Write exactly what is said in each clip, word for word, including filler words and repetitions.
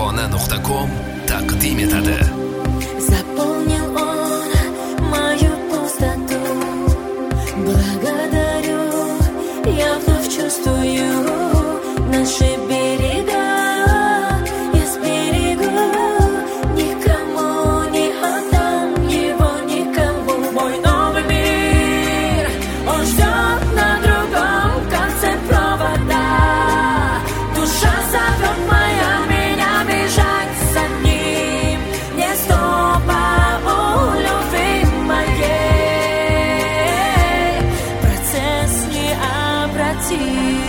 Farg'ona nuqta com taqdim etadi. Заполнил он мою пустоту. Благодарю, я вновь чувствую наши берега. Я сберегу, никому не отдам его, никому. Мой новый мир, он ждет на другом конце провода. Душа зовет моя меня бежать за ним. Не стопа у любви моей, процесс необратим.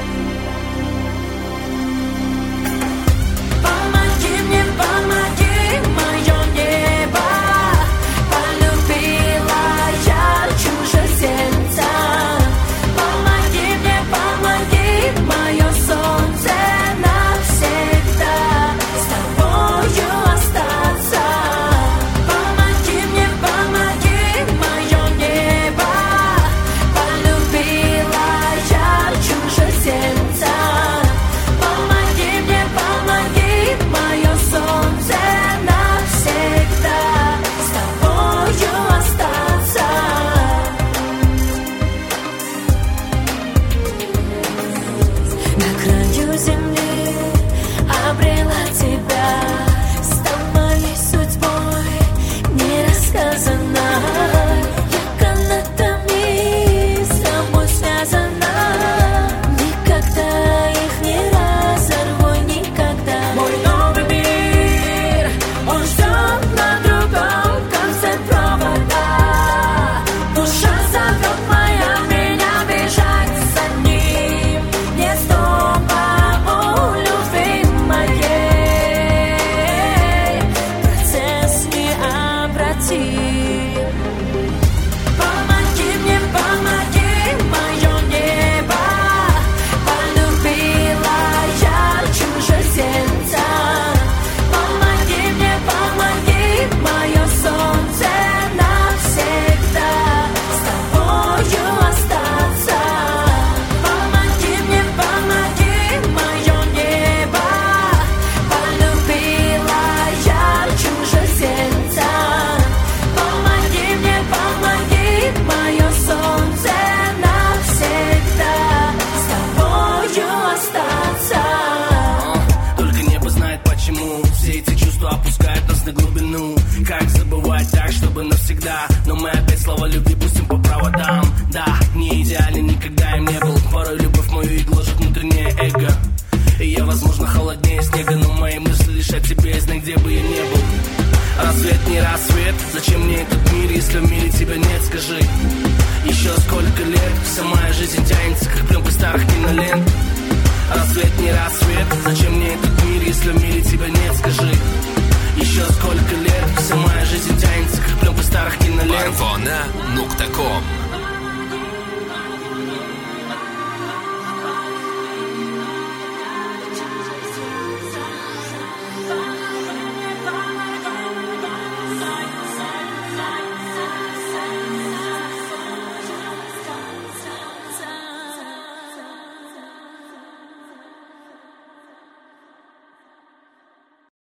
Помоги мне, помоги, мое небо. Полюбила я чужеземца. Помоги мне, помоги, мое солнце навсегда с тобою остаться. Помоги мне, помоги, мое небо. Полюбила я чужеземца. Помоги мне, помоги, мое солнце навсегда с тобою остаться. На краю земли обрела тебя, стал моей судьбой нерассказанной. Я канатами с тобой связана, никогда их не разорву, никогда. Мой новый мир, он ждет на другом конце провода. Душа зовет моя меня бежать за ним. Не стопа у любви моей, процесс необратим. Помоги мне, помоги, мое небо. Полюбила я чужеземца. Помоги мне, помоги, мое солнце навсегда с тобою остаться. Помоги мне, помоги, мое небо. Полюбила я чужеземца. Помоги мне, помоги, мое солнце навсегда с тобою остаться. Только небо знает почему все эти чувства опускают нас на глубину. Как забывать так, чтобы навсегда? Но мы опять слова любви пустим по проводам. Да, не идеален, никогда им не был. Порой любовь мою и гложет внутреннее эго. И я, возможно, холоднее снега, но мои мысли лишь о тебе, знай, где бы я не был. Рассвет не рассвет, зачем мне этот мир, если в мире тебя нет, скажи. Еще сколько лет, вся моя жизнь тянется, как пленка старых кинолент. Рассвет не рассвет, зачем мне этот мир, если в мире тебя нет, скажи. Еще сколько лет, вся моя жизнь тянется, как пленка старых кинолент. Farg'ona nuqta com